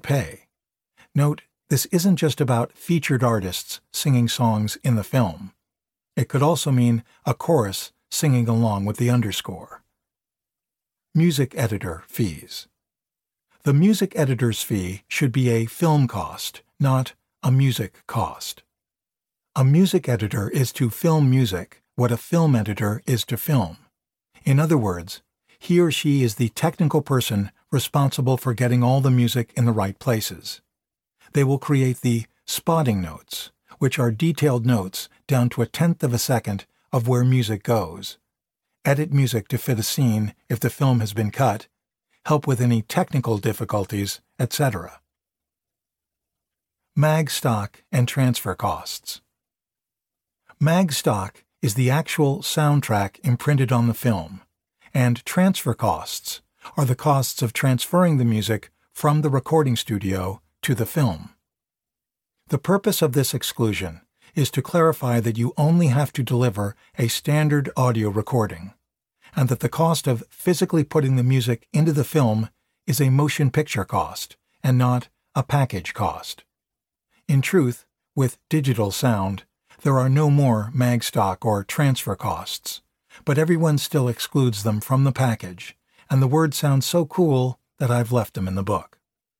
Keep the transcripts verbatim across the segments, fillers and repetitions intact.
pay. Note, this isn't just about featured artists singing songs in the film. It could also mean a chorus singing along with the underscore. Music editor fees. The music editor's fee should be a film cost, not a music cost. A music editor is to film music what a film editor is to film. In other words, he or she is the technical person responsible for getting all the music in the right places. They will create the spotting notes, which are detailed notes down to a tenth of a second of where music goes, edit music to fit a scene if the film has been cut, help with any technical difficulties, et cetera. Mag stock and transfer costs. Mag stock is the actual soundtrack imprinted on the film, and transfer costs are the costs of transferring the music from the recording studio to the film. The purpose of this exclusion is to clarify that you only have to deliver a standard audio recording, and that the cost of physically putting the music into the film is a motion picture cost and not a package cost. In truth, with digital sound, there are no more mag stock or transfer costs, but everyone still excludes them from the package, and the words sound so cool that I've left them in the book.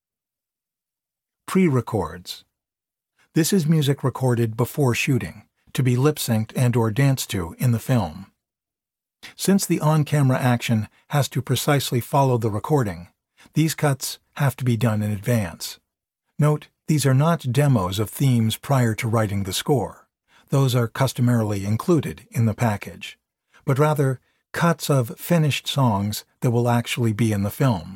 Pre-records. This is music recorded before shooting, to be lip-synced and or danced to in the film. Since the on-camera action has to precisely follow the recording, these cuts have to be done in advance. Note, these are not demos of themes prior to writing the score. Those are customarily included in the package, but rather cuts of finished songs that will actually be in the film.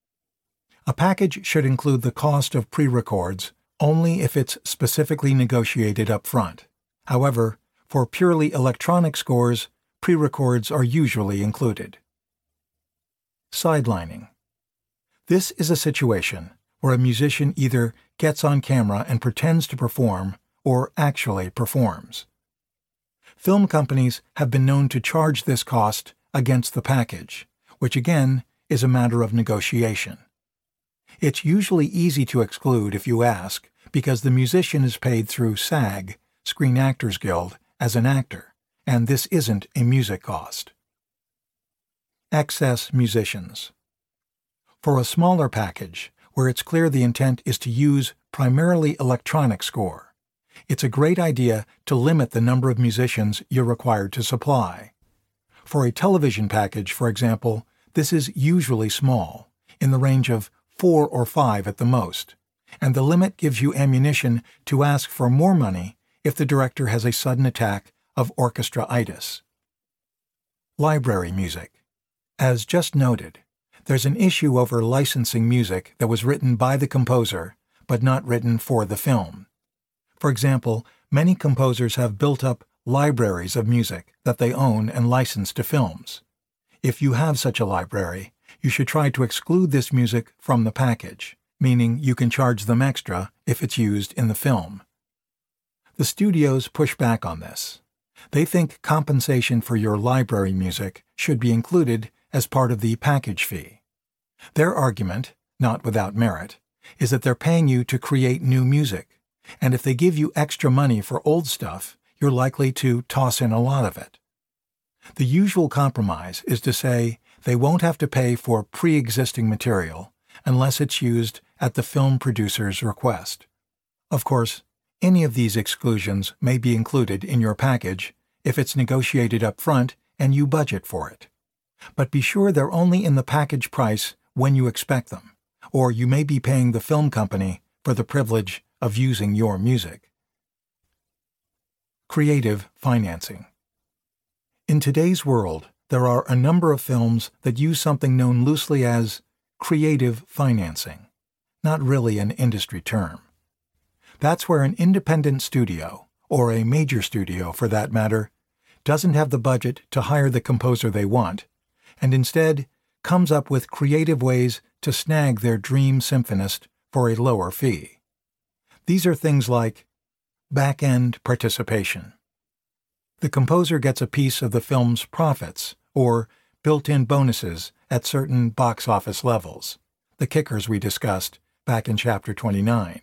A package should include the cost of pre-records only if it's specifically negotiated up front. However, for purely electronic scores, pre-records are usually included. Sidelining. This is a situation where a musician either gets on camera and pretends to perform or actually performs. Film companies have been known to charge this cost against the package, which again is a matter of negotiation. It's usually easy to exclude if you ask, because the musician is paid through SAG, Screen Actors Guild, as an actor, and this isn't a music cost. Excess musicians. For a smaller package, where it's clear the intent is to use primarily electronic score, it's a great idea to limit the number of musicians you're required to supply. For a television package, for example, this is usually small, in the range of four or five at the most, and the limit gives you ammunition to ask for more money if the director has a sudden attack of orchestra-itis. Library music. As just noted, there's an issue over licensing music that was written by the composer but not written for the film. For example, many composers have built up libraries of music that they own and license to films. If you have such a library, you should try to exclude this music from the package, meaning you can charge them extra if it's used in the film. The studios push back on this. They think compensation for your library music should be included as part of the package fee. Their argument, not without merit, is that they're paying you to create new music, and if they give you extra money for old stuff, you're likely to toss in a lot of it. The usual compromise is to say they won't have to pay for pre-existing material unless it's used at the film producer's request. Of course, any of these exclusions may be included in your package if it's negotiated up front and you budget for it. But be sure they're only in the package price when you expect them, or you may be paying the film company for the privilege of using your music. Creative financing. In today's world, there are a number of films that use something known loosely as creative financing, not really an industry term. That's where an independent studio, or a major studio for that matter, doesn't have the budget to hire the composer they want, and instead comes up with creative ways to snag their dream symphonist for a lower fee. These are things like back-end participation. The composer gets a piece of the film's profits, or built-in bonuses at certain box office levels, the kickers we discussed back in Chapter twenty-nine.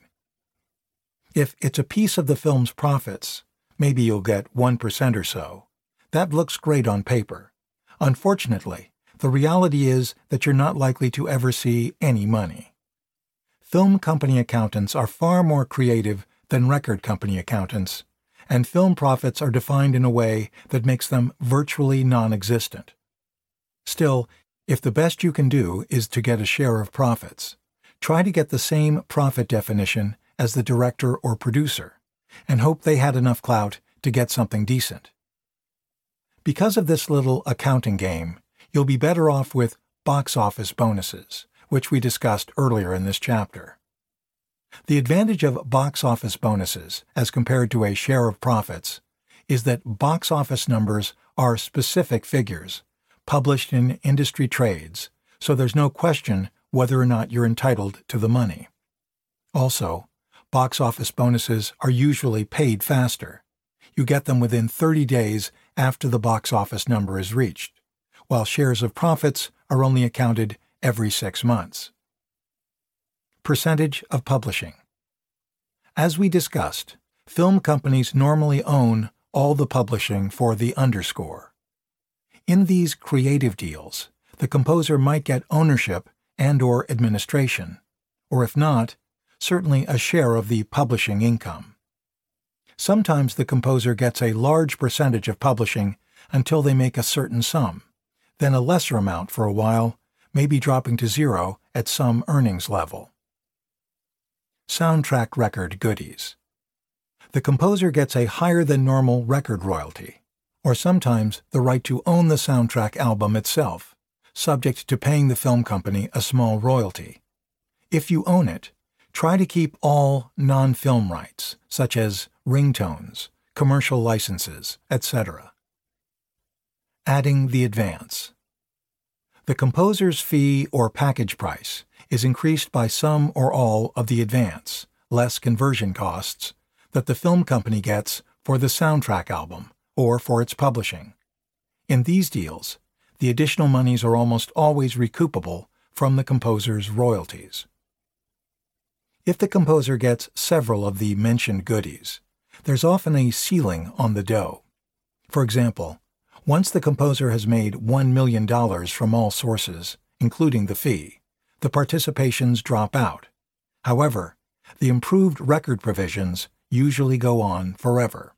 If it's a piece of the film's profits, maybe you'll get one percent or so. That looks great on paper. Unfortunately, the reality is that you're not likely to ever see any money. Film company accountants are far more creative than record company accountants, and film profits are defined in a way that makes them virtually non-existent. Still, if the best you can do is to get a share of profits, try to get the same profit definition as the director or producer, and hope they had enough clout to get something decent. Because of this little accounting game, you'll be better off with box office bonuses, which we discussed earlier in this chapter. The advantage of box office bonuses, as compared to a share of profits, is that box office numbers are specific figures, published in industry trades, so there's no question whether or not you're entitled to the money. Also, box office bonuses are usually paid faster. You get them within thirty days after the box office number is reached, while shares of profits are only accounted every six months. Percentage of publishing. As we discussed, film companies normally own all the publishing for the underscore. In these creative deals, the composer might get ownership and/or administration, or if not, certainly a share of the publishing income. Sometimes the composer gets a large percentage of publishing until they make a certain sum, then a lesser amount for a while, maybe dropping to zero at some earnings level. Soundtrack record goodies. The composer gets a higher than normal record royalty, or sometimes the right to own the soundtrack album itself, subject to paying the film company a small royalty. If you own it, try to keep all non-film rights, such as ringtones, commercial licenses, et cetera. Adding the advance. The composer's fee or package price is increased by some or all of the advance, less conversion costs, that the film company gets for the soundtrack album or for its publishing. In these deals, the additional monies are almost always recoupable from the composer's royalties. If the composer gets several of the mentioned goodies, there's often a ceiling on the dough. For example, once the composer has made one million dollars from all sources, including the fee, the participations drop out. However, the improved record provisions usually go on forever.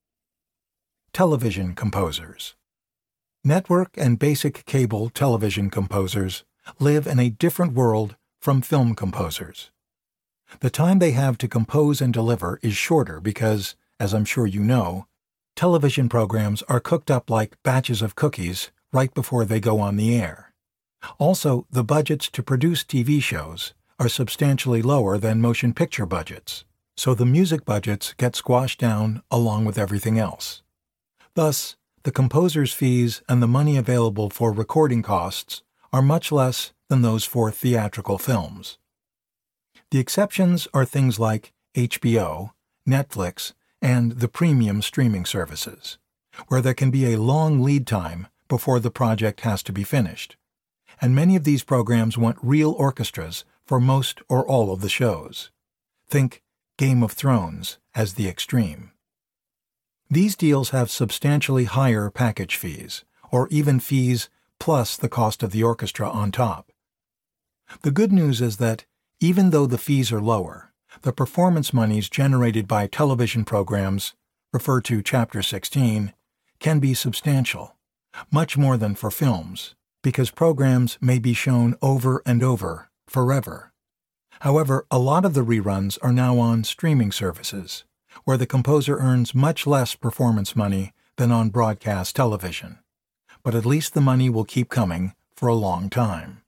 Television composers. Network and basic cable television composers live in a different world from film composers. The time they have to compose and deliver is shorter because, as I'm sure you know, television programs are cooked up like batches of cookies right before they go on the air. Also, the budgets to produce T V shows are substantially lower than motion picture budgets, so the music budgets get squashed down along with everything else. Thus, the composer's fees and the money available for recording costs are much less than those for theatrical films. The exceptions are things like H B O, Netflix, and the premium streaming services, where there can be a long lead time before the project has to be finished, and many of these programs want real orchestras for most or all of the shows. Think Game of Thrones as the extreme. These deals have substantially higher package fees, or even fees plus the cost of the orchestra on top. The good news is that, even though the fees are lower, the performance monies generated by television programs, refer to Chapter sixteen, can be substantial, much more than for films, because programs may be shown over and over, forever. However, a lot of the reruns are now on streaming services, where the composer earns much less performance money than on broadcast television. But at least the money will keep coming for a long time.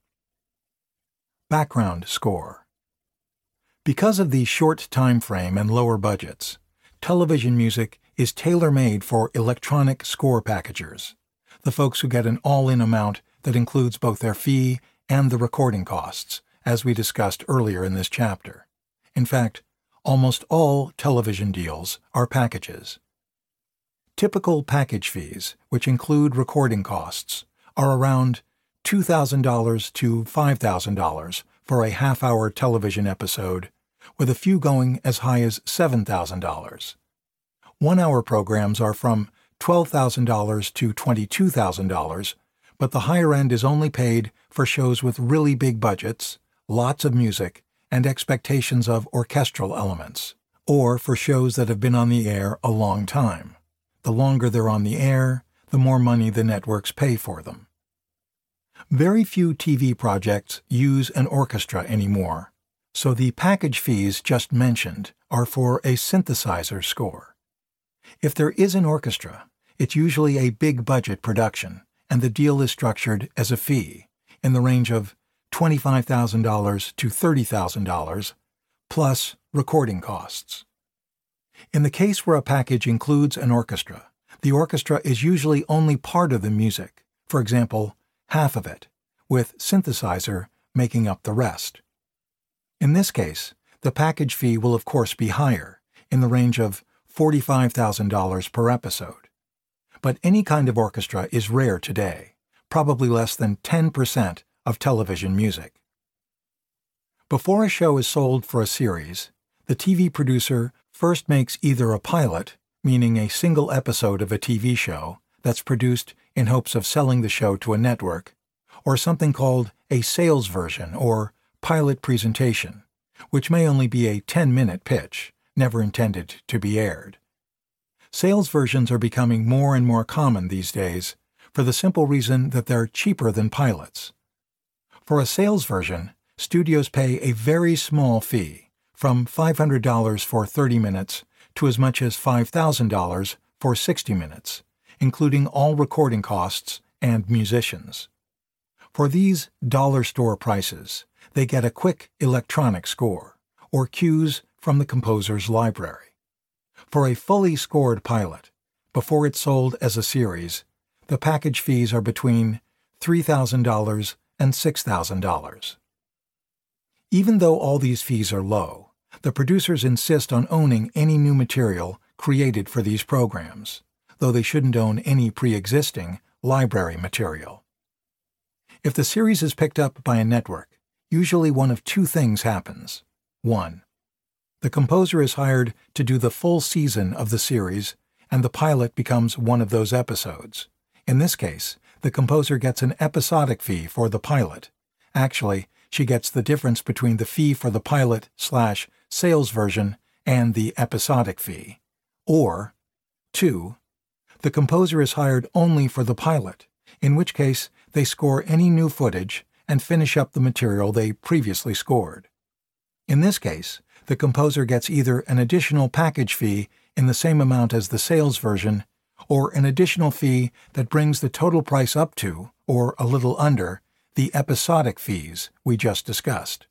Background score. Because of the short time frame and lower budgets, television music is tailor-made for electronic score packagers, the folks who get an all-in amount that includes both their fee and the recording costs, as we discussed earlier in this chapter. In fact, almost all television deals are packages. Typical package fees, which include recording costs, are around two thousand dollars to five thousand dollars for a half-hour television episode, with a few going as high as seven thousand dollars. One-hour programs are from twelve thousand dollars to twenty-two thousand dollars, but the higher end is only paid for shows with really big budgets, lots of music, and expectations of orchestral elements, or for shows that have been on the air a long time. The longer they're on the air, the more money the networks pay for them. Very few T V projects use an orchestra anymore, so the package fees just mentioned are for a synthesizer score. If there is an orchestra, it's usually a big-budget production, and the deal is structured as a fee, in the range of twenty-five thousand dollars to thirty thousand dollars, plus recording costs. In the case where a package includes an orchestra, the orchestra is usually only part of the music, for example, half of it, with synthesizer making up the rest. In this case, the package fee will of course be higher, in the range of forty-five thousand dollars per episode. But any kind of orchestra is rare today, probably less than ten percent of television music. Before a show is sold for a series, the T V producer first makes either a pilot, meaning a single episode of a T V show that's produced in hopes of selling the show to a network, or something called a sales version or pilot presentation, which may only be a ten-minute pitch, never intended to be aired. Sales versions are becoming more and more common these days for the simple reason that they're cheaper than pilots. For a sales version, studios pay a very small fee, from five hundred dollars for thirty minutes to as much as five thousand dollars for sixty minutes, including all recording costs and musicians. For these dollar store prices, they get a quick electronic score, or cues from the composer's library. For a fully scored pilot, before it's sold as a series, the package fees are between three thousand dollars and six thousand dollars. Even though all these fees are low, the producers insist on owning any new material created for these programs, though they shouldn't own any pre-existing library material. If the series is picked up by a network, usually one of two things happens. One, the composer is hired to do the full season of the series, and the pilot becomes one of those episodes. In this case, the composer gets an episodic fee for the pilot. Actually, she gets the difference between the fee for the pilot slash sales version and the episodic fee. Or, two, the composer is hired only for the pilot, in which case they score any new footage and finish up the material they previously scored. In this case, the composer gets either an additional package fee in the same amount as the sales version, or an additional fee that brings the total price up to, or a little under, the episodic fees we just discussed.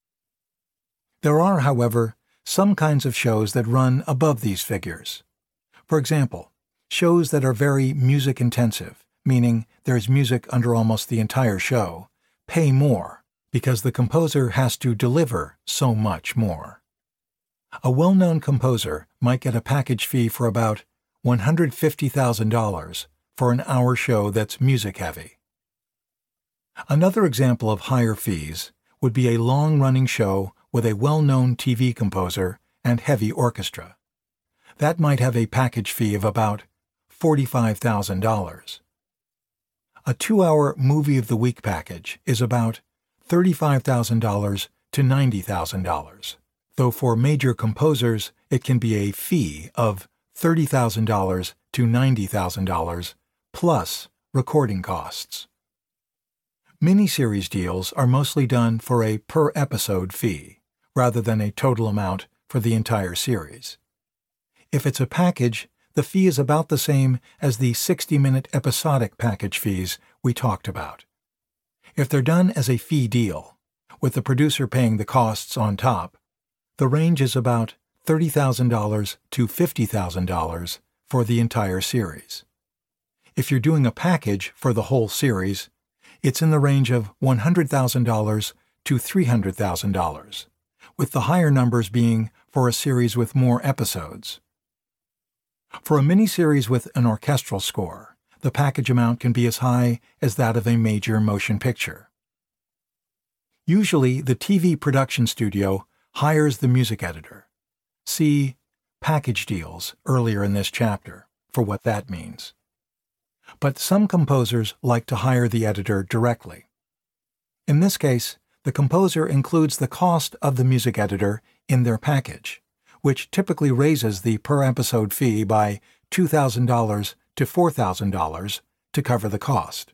There are, however, some kinds of shows that run above these figures. For example, shows that are very music-intensive, meaning there's music under almost the entire show, pay more because the composer has to deliver so much more. A well-known composer might get a package fee for about one hundred fifty thousand dollars for an hour show that's music-heavy. Another example of higher fees would be a long-running show with a well-known T V composer and heavy orchestra. That might have a package fee of about forty-five thousand dollars. A two-hour Movie of the Week package is about thirty-five thousand dollars to ninety thousand dollars, though for major composers it can be a fee of thirty thousand dollars to ninety thousand dollars plus recording costs. Miniseries deals are mostly done for a per-episode fee, rather than a total amount for the entire series. If it's a package, the fee is about the same as the sixty-minute episodic package fees we talked about. If they're done as a fee deal, with the producer paying the costs on top, the range is about thirty thousand dollars to fifty thousand dollars for the entire series. If you're doing a package for the whole series, it's in the range of one hundred thousand dollars to three hundred thousand dollars, with the higher numbers being for a series with more episodes. For a miniseries with an orchestral score, the package amount can be as high as that of a major motion picture. Usually, the T V production studio hires the music editor. See package deals earlier in this chapter for what that means. But some composers like to hire the editor directly. In this case, the composer includes the cost of the music editor in their package, which typically raises the per-episode fee by two thousand dollars to four thousand dollars to cover the cost.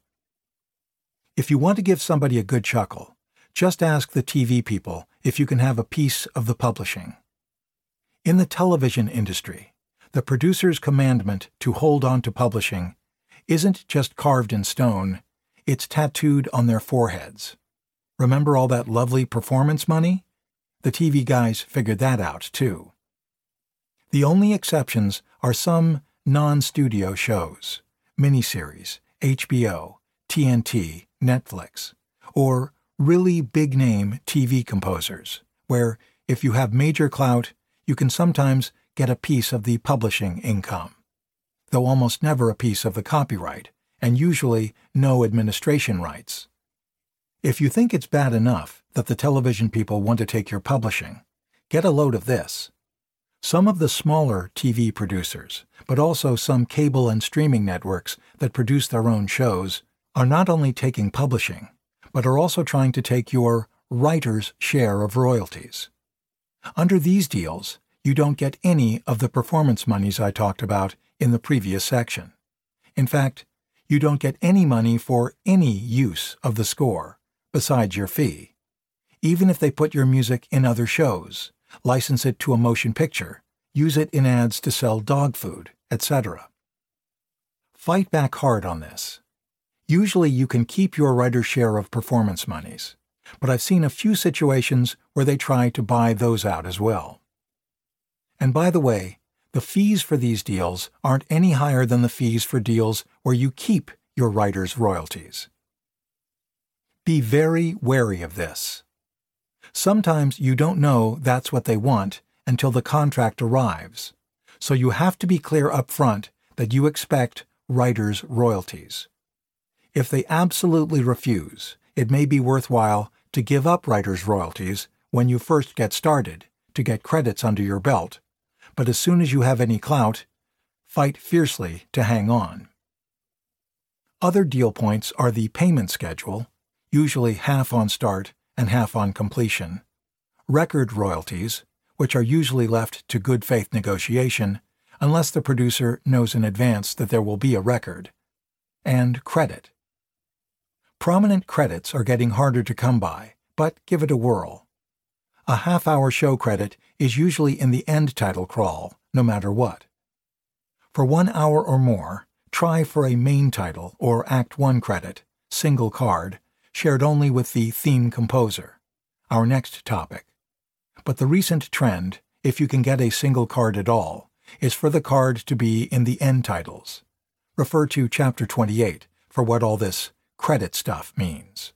If you want to give somebody a good chuckle, just ask the T V people if you can have a piece of the publishing. In the television industry, the producer's commandment to hold on to publishing isn't just carved in stone, it's tattooed on their foreheads. Remember all that lovely performance money? The T V guys figured that out, too. The only exceptions are some non-studio shows, miniseries, H B O, T N T, Netflix, or really big-name T V composers, where if you have major clout, you can sometimes get a piece of the publishing income, though almost never a piece of the copyright, and usually no administration rights. If you think it's bad enough that the television people want to take your publishing, get a load of this. Some of the smaller T V producers, but also some cable and streaming networks that produce their own shows, are not only taking publishing, but are also trying to take your writer's share of royalties. Under these deals, you don't get any of the performance monies I talked about in the previous section. In fact, you don't get any money for any use of the score, besides your fee, even if they put your music in other shows, license it to a motion picture, use it in ads to sell dog food, et cetera. Fight back hard on this. Usually you can keep your writer's share of performance monies, but I've seen a few situations where they try to buy those out as well. And by the way, the fees for these deals aren't any higher than the fees for deals where you keep your writer's royalties. Be very wary of this. Sometimes you don't know that's what they want until the contract arrives, so you have to be clear up front that you expect writer's royalties. If they absolutely refuse, it may be worthwhile to give up writer's royalties when you first get started to get credits under your belt, but as soon as you have any clout, fight fiercely to hang on. Other deal points are the payment schedule, usually half on start and half on completion, record royalties, which are usually left to good faith negotiation unless the producer knows in advance that there will be a record, and credit. Prominent credits are getting harder to come by, but give it a whirl. A half-hour show credit is usually in the end title crawl, no matter what. For one hour or more, try for a main title or Act one credit, single card, shared only with the theme composer, our next topic. But the recent trend, if you can get a single card at all, is for the card to be in the end titles. Refer to Chapter twenty-eight for what all this credit stuff means.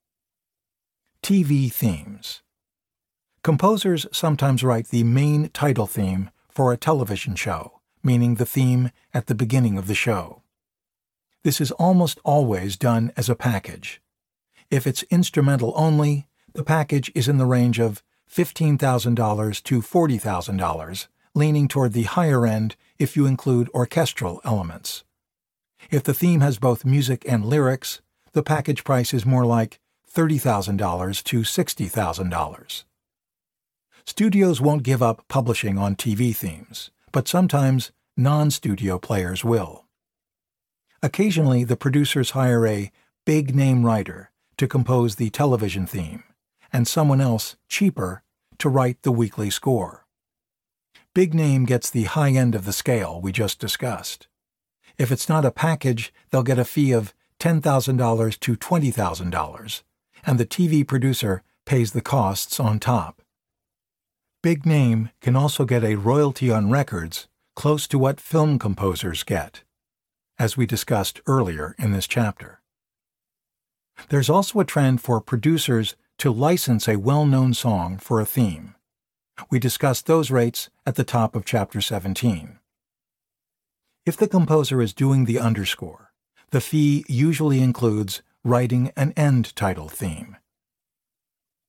T V themes. Composers sometimes write the main title theme for a television show, meaning the theme at the beginning of the show. This is almost always done as a package. If it's instrumental only, the package is in the range of fifteen thousand dollars to forty thousand dollars, leaning toward the higher end if you include orchestral elements. If the theme has both music and lyrics, the package price is more like thirty thousand dollars to sixty thousand dollars. Studios won't give up publishing on T V themes, but sometimes non-studio players will. Occasionally, the producers hire a big-name writer to compose the television theme, and someone else, cheaper, to write the weekly score. Big name gets the high end of the scale we just discussed. If it's not a package, they'll get a fee of ten thousand dollars to twenty thousand dollars, and the T V producer pays the costs on top. Big name can also get a royalty on records close to what film composers get, as we discussed earlier in this chapter. There's also a trend for producers to license a well-known song for a theme. We discussed those rates at the top of Chapter seventeen. If the composer is doing the underscore, the fee usually includes writing an end title theme.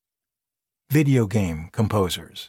Video game composers.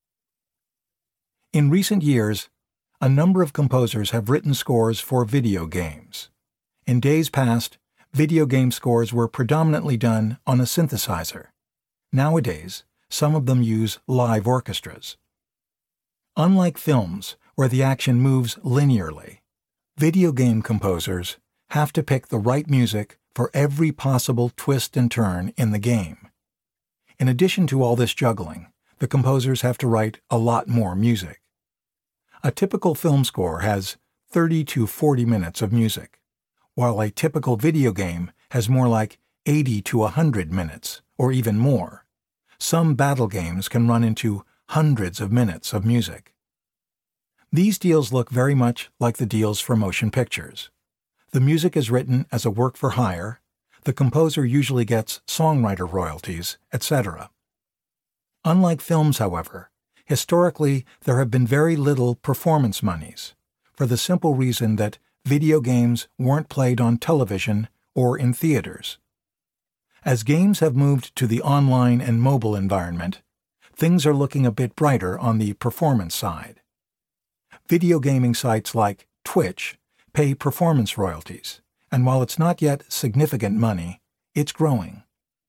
In recent years, a number of composers have written scores for video games. In days past, video game scores were predominantly done on a synthesizer. Nowadays, some of them use live orchestras. Unlike films, where the action moves linearly, video game composers have to pick the right music for every possible twist and turn in the game. In addition to all this juggling, the composers have to write a lot more music. A typical film score has thirty to forty minutes of music, while a typical video game has more like eighty to one hundred minutes, or even more. Some battle games can run into hundreds of minutes of music. These deals look very much like the deals for motion pictures. The music is written as a work for hire, the composer usually gets songwriter royalties, et cetera. Unlike films, however, historically there have been very little performance monies, for the simple reason that video games weren't played on television or in theaters. As games have moved to the online and mobile environment, things are looking a bit brighter on the performance side. Video gaming sites like Twitch pay performance royalties, and while it's not yet significant money, it's growing.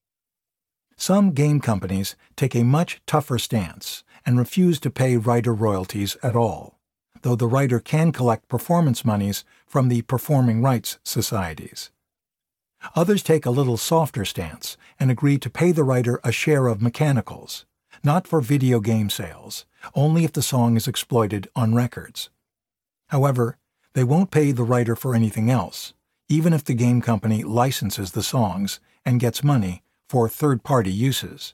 Some game companies take a much tougher stance and refuse to pay writer royalties at all, though the writer can collect performance monies from the performing rights societies. Others take a little softer stance and agree to pay the writer a share of mechanicals, not for video game sales, only if the song is exploited on records. However, they won't pay the writer for anything else, even if the game company licenses the songs and gets money for third-party uses.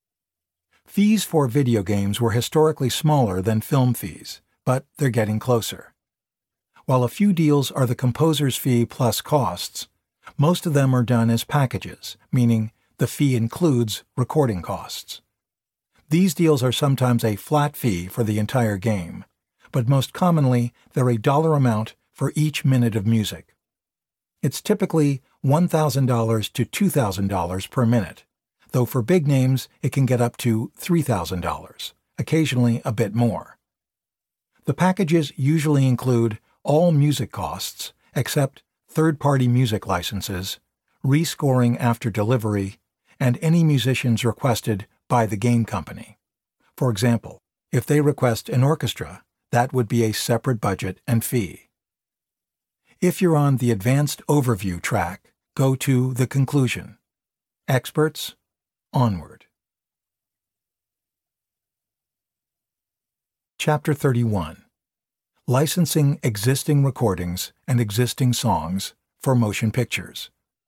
Fees for video games were historically smaller than film fees, but they're getting closer. While a few deals are the composer's fee plus costs, most of them are done as packages, meaning the fee includes recording costs. These deals are sometimes a flat fee for the entire game, but most commonly they're a dollar amount for each minute of music. It's typically one thousand dollars to two thousand dollars per minute, though for big names it can get up to three thousand dollars, occasionally a bit more. The packages usually include all music costs except third-party music licenses, rescoring after delivery, and any musicians requested by the game company. For example, if they request an orchestra, that would be a separate budget and fee. If you're on the Advanced Overview track, go to the conclusion. Experts, onward. Chapter thirty-one. Licensing existing recordings and existing songs for motion pictures.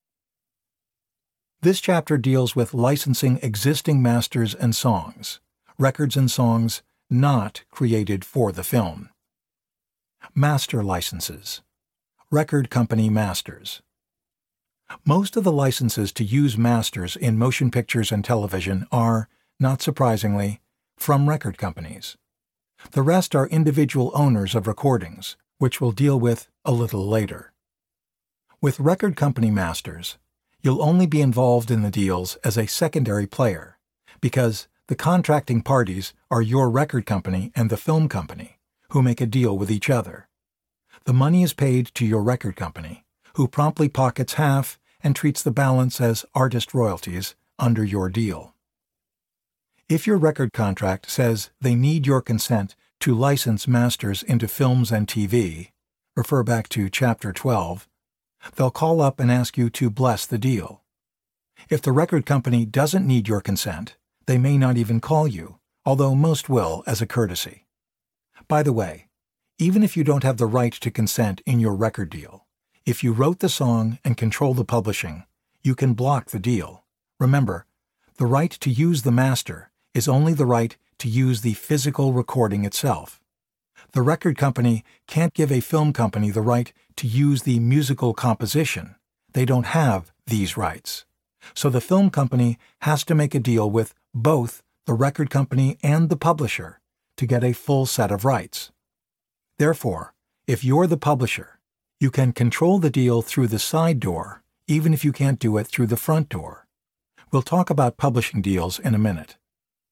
This chapter deals with licensing existing masters and songs, records and songs not created for the film. Master licenses. Record company masters. Most of the licenses to use masters in motion pictures and television are, not surprisingly, from record companies. The rest are individual owners of recordings, which we'll deal with a little later. With record company masters, you'll only be involved in the deals as a secondary player, because the contracting parties are your record company and the film company, who make a deal with each other. The money is paid to your record company, who promptly pockets half and treats the balance as artist royalties under your deal. If your record contract says they need your consent to license masters into films and T V, refer back to Chapter twelve, they'll call up and ask you to bless the deal. If the record company doesn't need your consent, they may not even call you, although most will as a courtesy. By the way, even if you don't have the right to consent in your record deal, if you wrote the song and control the publishing, you can block the deal. Remember, the right to use the master is only the right to use the physical recording itself. The record company can't give a film company the right to use the musical composition. They don't have these rights. So the film company has to make a deal with both the record company and the publisher to get a full set of rights. Therefore, if you're the publisher, you can control the deal through the side door, even if you can't do it through the front door. We'll talk about publishing deals in a minute.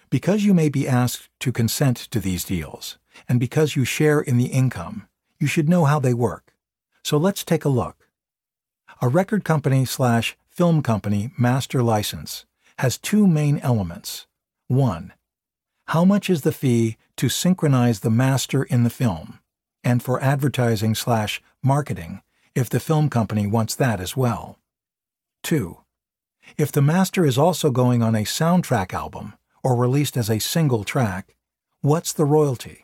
Because you may be asked to consent to these deals, and because you share in the income, you should know how they work. So let's take a look. A record company slash film company master license has two main elements. One, how much is the fee to synchronize the master in the film, and for advertising slash marketing if the film company wants that as well. Two, if the master is also going on a soundtrack album or released as a single track, what's the royalty?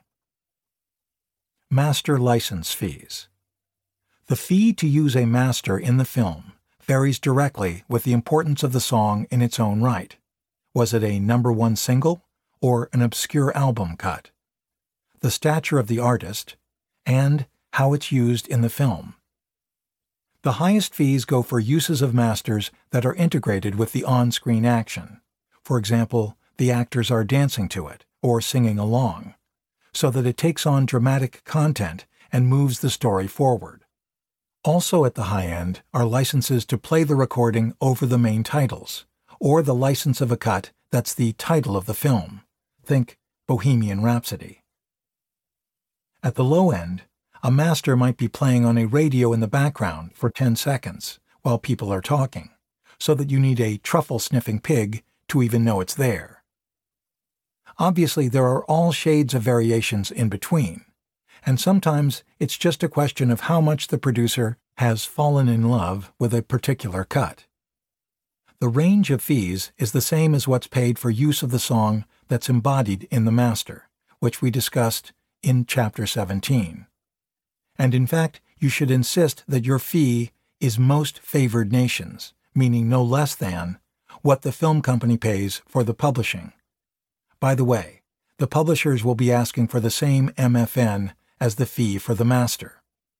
Master license fees. The fee to use a master in the film varies directly with the importance of the song in its own right. Was it a number one single or an obscure album cut? The stature of the artist, and how it's used in the film. The highest fees go for uses of masters that are integrated with the on-screen action. For example, the actors are dancing to it or singing along, so that it takes on dramatic content and moves the story forward. Also at the high end are licenses to play the recording over the main titles, or the license of a cut that's the title of the film. Think Bohemian Rhapsody. At the low end, a master might be playing on a radio in the background for ten seconds while people are talking, so that you need a truffle-sniffing pig to even know it's there. Obviously, there are all shades of variations in between, and sometimes it's just a question of how much the producer has fallen in love with a particular cut. The range of fees is the same as what's paid for use of the song that's embodied in the master, which we discussed in Chapter seventeen. And in fact, you should insist that your fee is most favored nations, meaning no less than what the film company pays for the publishing. By the way, the publishers will be asking for the same M F N as the fee for the master.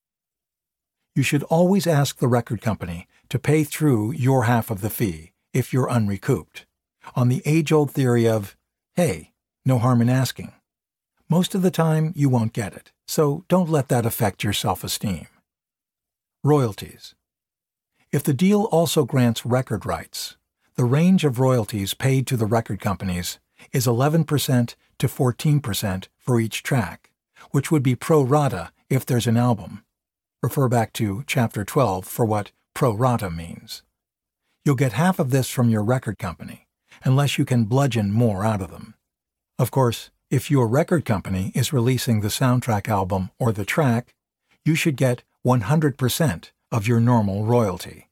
You should always ask the record company to pay through your half of the fee if you're unrecouped, on the age-old theory of, hey, no harm in asking. Most of the time, you won't get it, so don't let that affect your self-esteem. Royalties. If the deal also grants record rights, the range of royalties paid to the record companies is eleven percent to fourteen percent for each track, which would be pro rata if there's an album. Refer back to Chapter twelve for what pro rata means. You'll get half of this from your record company, unless you can bludgeon more out of them. Of course, if your record company is releasing the soundtrack album or the track, you should get one hundred percent of your normal royalty.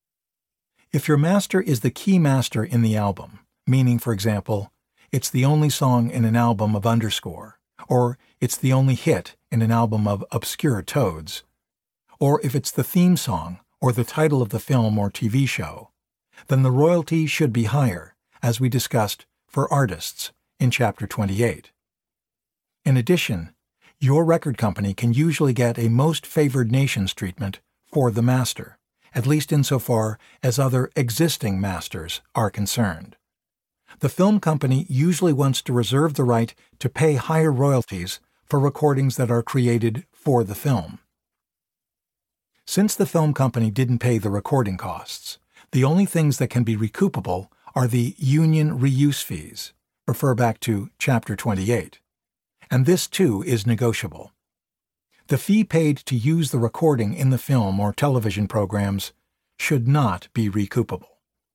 If your master is the key master in the album, meaning, for example, it's the only song in an album of Underscore, or it's the only hit in an album of Obscure Toads, or if it's the theme song or the title of the film or T V show, then the royalty should be higher, as we discussed for artists in Chapter twenty-eight. In addition, your record company can usually get a most favored nations treatment for the master, at least insofar as other existing masters are concerned. The film company usually wants to reserve the right to pay higher royalties for recordings that are created for the film. Since the film company didn't pay the recording costs, the only things that can be recoupable are the union reuse fees. Refer back to Chapter twenty-eight. And this, too, is negotiable. The fee paid to use the recording in the film or television programs should not be recoupable.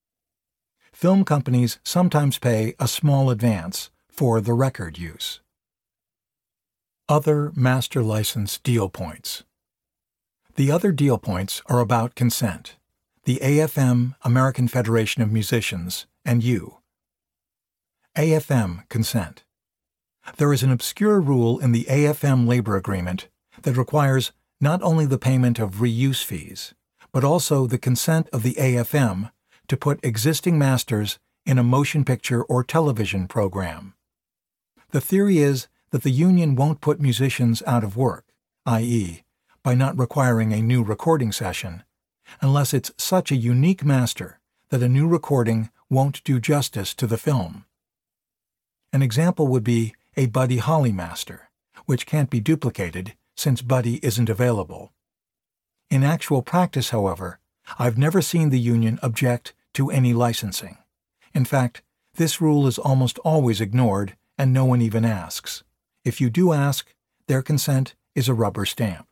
Film companies sometimes pay a small advance for the record use. Other master license deal points. The other deal points are about consent, the A F M, American Federation of Musicians, and you. A F M consent. There is an obscure rule in the A F M labor agreement that requires not only the payment of reuse fees, but also the consent of the A F M to put existing masters in a motion picture or television program. The theory is that the union won't put musicians out of work, that is, by not requiring a new recording session, unless it's such a unique master that a new recording won't do justice to the film. An example would be a Buddy Holly master, which can't be duplicated since Buddy isn't available. In actual practice, however, I've never seen the union object to any licensing. In fact, This rule is almost always ignored, and no one even asks. If you do ask, their consent is a rubber stamp.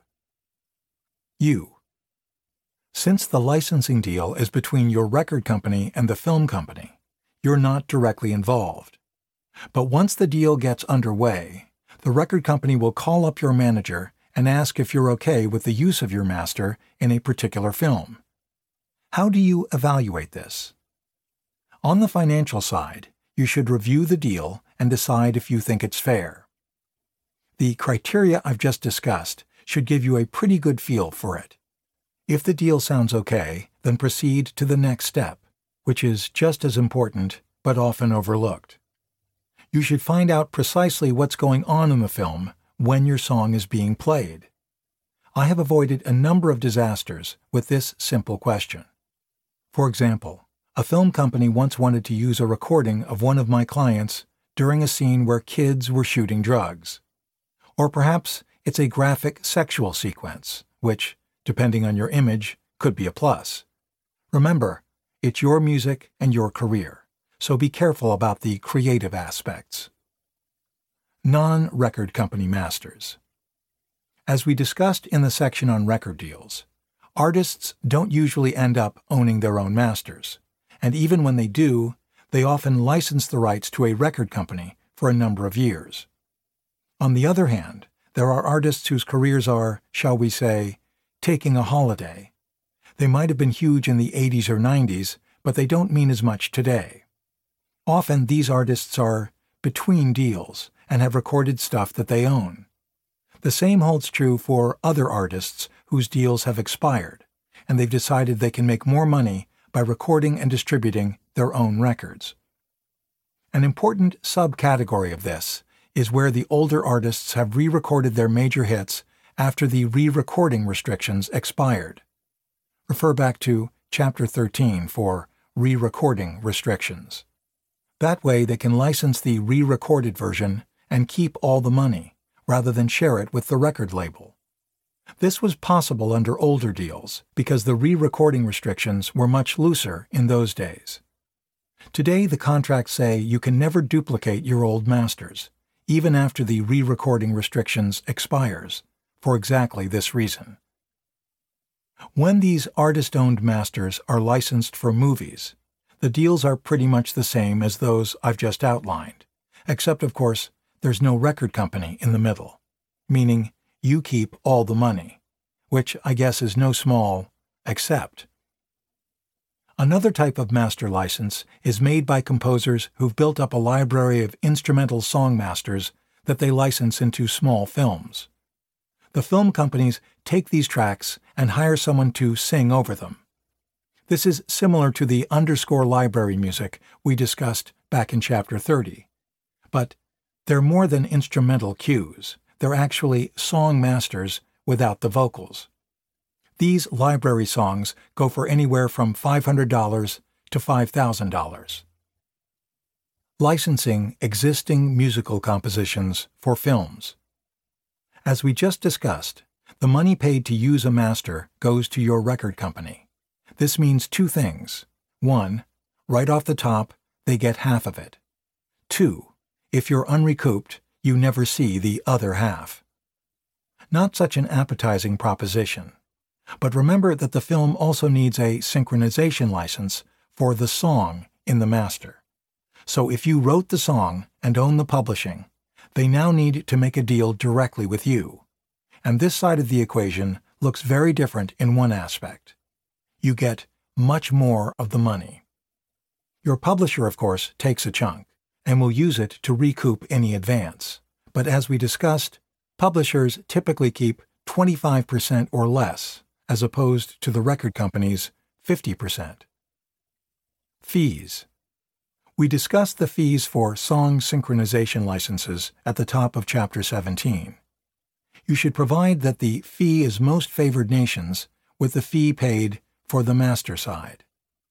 U. Since the licensing deal is between your record company and the film company, you're not directly involved. But once the deal gets underway, the record company will call up your manager and ask if you're okay with the use of your master in a particular film. How do you evaluate this? On the financial side, you should review the deal and decide if you think it's fair. The criteria I've just discussed should give you a pretty good feel for it. If the deal sounds okay, then proceed to the next step, which is just as important but often overlooked. You should find out precisely what's going on in the film when your song is being played. I have avoided a number of disasters with this simple question. For example, a film company once wanted to use a recording of one of my clients during a scene where kids were shooting drugs. Or perhaps it's a graphic sexual sequence, which, depending on your image, could be a plus. Remember, it's your music and your career, so be careful about the creative aspects. Non-record company masters. As we discussed in the section on record deals, artists don't usually end up owning their own masters, and even when they do, they often license the rights to a record company for a number of years. On the other hand, there are artists whose careers are, shall we say, taking a holiday. They might have been huge in the eighties or nineties, but they don't mean as much today. Often these artists are between deals and have recorded stuff that they own. The same holds true for other artists whose deals have expired, and they've decided they can make more money by recording and distributing their own records. An important subcategory of this is where the older artists have re-recorded their major hits after the re-recording restrictions expired. Refer back to Chapter thirteen for re-recording restrictions. That way they can license the re-recorded version and keep all the money, rather than share it with the record label. This was possible under older deals because the re-recording restrictions were much looser in those days. Today the contracts say you can never duplicate your old masters, even after the re-recording restrictions expires, for exactly this reason. When these artist-owned masters are licensed for movies, the deals are pretty much the same as those I've just outlined, except, of course, there's no record company in the middle, meaning you keep all the money, which I guess is no small except. Another type of master license is made by composers who've built up a library of instrumental song masters that they license into small films. The film companies take these tracks and hire someone to sing over them. This is similar to the underscore library music we discussed back in Chapter thirty. But they're more than instrumental cues. They're actually song masters without the vocals. These library songs go for anywhere from five hundred dollars to five thousand dollars. Licensing existing musical compositions for films. As we just discussed, the money paid to use a master goes to your record company. This means two things. One, right off the top, they get half of it. Two, if you're unrecouped, you never see the other half. Not such an appetizing proposition. But remember that the film also needs a synchronization license for the song in the master. So if you wrote the song and own the publishing, they now need to make a deal directly with you. And this side of the equation looks very different in one aspect. You get much more of the money. Your publisher, of course, takes a chunk and will use it to recoup any advance. But as we discussed, publishers typically keep twenty-five percent or less, as opposed to the record company's fifty percent. Fees. We discussed the fees for song synchronization licenses at the top of Chapter seventeen. You should provide that the fee is most favored nations with the fee paid for the master side.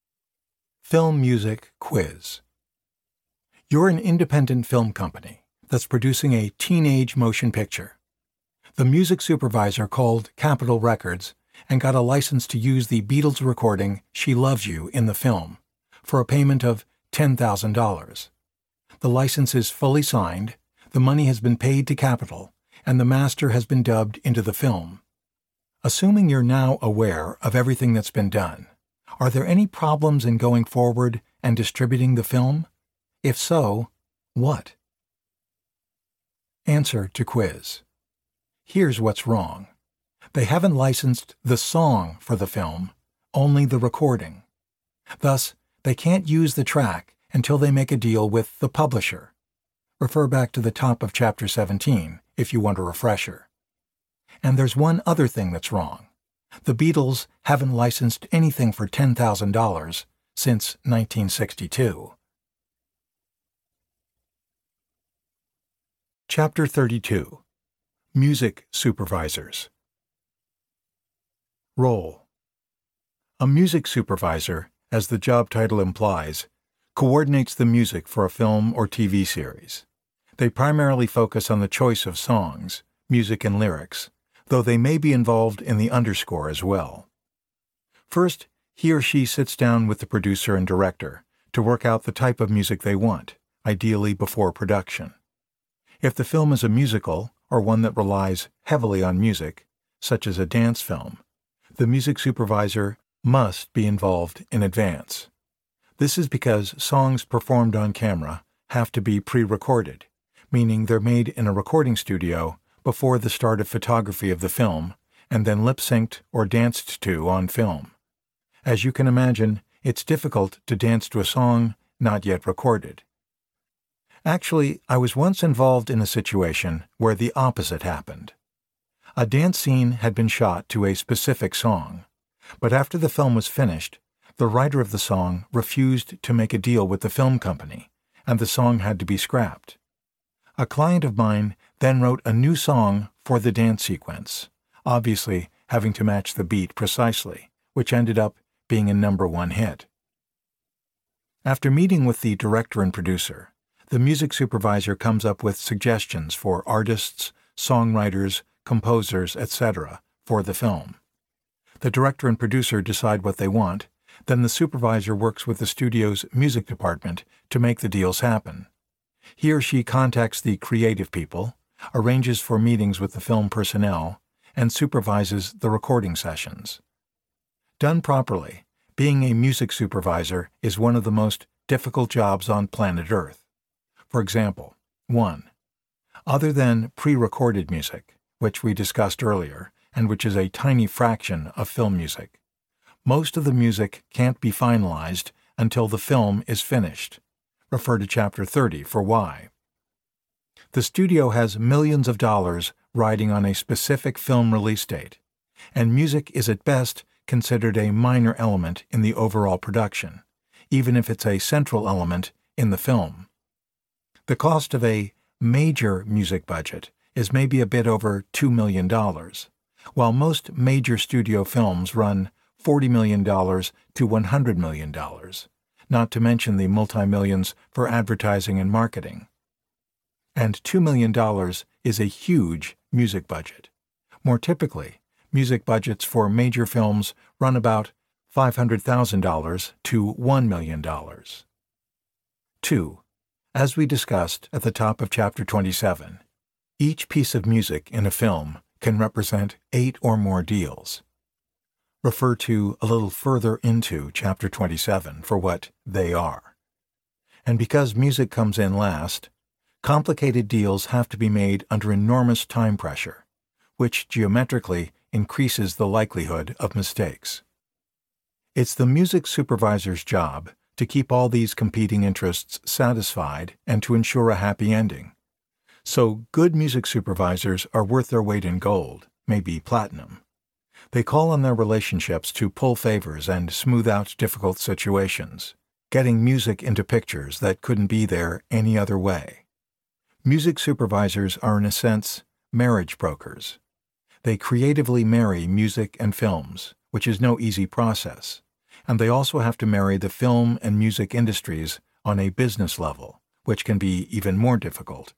Film Music Quiz. You're an independent film company that's producing a teenage motion picture. The music supervisor called Capitol Records and got a license to use the Beatles recording She Loves You in the film for a payment of ten thousand dollars. The license is fully signed, the money has been paid to Capitol, and the master has been dubbed into the film. Assuming you're now aware of everything that's been done, are there any problems in going forward and distributing the film? If so, what? Answer to quiz. Here's what's wrong. They haven't licensed the song for the film, only the recording. Thus, they can't use the track until they make a deal with the publisher. Refer back to the top of Chapter seventeen if you want a refresher. And there's one other thing that's wrong. The Beatles haven't licensed anything for ten thousand dollars since nineteen sixty-two. Chapter thirty-two. Music Supervisors. Role. A music supervisor, as the job title implies, coordinates the music for a film or T V series. They primarily focus on the choice of songs, music and lyrics, though they may be involved in the underscore as well. First, he or she sits down with the producer and director to work out the type of music they want, ideally before production. If the film is a musical, or one that relies heavily on music, such as a dance film, the music supervisor must be involved in advance. This is because songs performed on camera have to be pre-recorded, meaning they're made in a recording studio before the start of photography of the film, and then lip-synced or danced to on film. As you can imagine, it's difficult to dance to a song not yet recorded. Actually, I was once involved in a situation where the opposite happened. A dance scene had been shot to a specific song, but after the film was finished, the writer of the song refused to make a deal with the film company, and the song had to be scrapped. A client of mine then wrote a new song for the dance sequence, obviously having to match the beat precisely, which ended up being a number one hit. After meeting with the director and producer, the music supervisor comes up with suggestions for artists, songwriters, composers, et cetera for the film. The director and producer decide what they want, then the supervisor works with the studio's music department to make the deals happen. He or she contacts the creative people, arranges for meetings with the film personnel, and supervises the recording sessions. Done properly, being a music supervisor is one of the most difficult jobs on planet Earth. For example, one. Other than pre-recorded music, which we discussed earlier, and which is a tiny fraction of film music, most of the music can't be finalized until the film is finished. Refer to Chapter thirty for why. The studio has millions of dollars riding on a specific film release date, and music is at best considered a minor element in the overall production, even if it's a central element in the film. The cost of a major music budget is maybe a bit over two million dollars, while most major studio films run forty million dollars to one hundred million dollars, not to mention the multi-millions for advertising and marketing. And two million dollars is a huge music budget. More typically, music budgets for major films run about five hundred thousand dollars to one million dollars. two. As we discussed at the top of Chapter twenty-seven, each piece of music in a film can represent eight or more deals. Refer to a little further into Chapter twenty-seven for what they are. And because music comes in last, complicated deals have to be made under enormous time pressure, which geometrically increases the likelihood of mistakes. It's the music supervisor's job to keep all these competing interests satisfied and to ensure a happy ending. So good music supervisors are worth their weight in gold, maybe platinum. They call on their relationships to pull favors and smooth out difficult situations, getting music into pictures that couldn't be there any other way. Music supervisors are, in a sense, marriage brokers. They creatively marry music and films, which is no easy process, and they also have to marry the film and music industries on a business level, which can be even more difficult.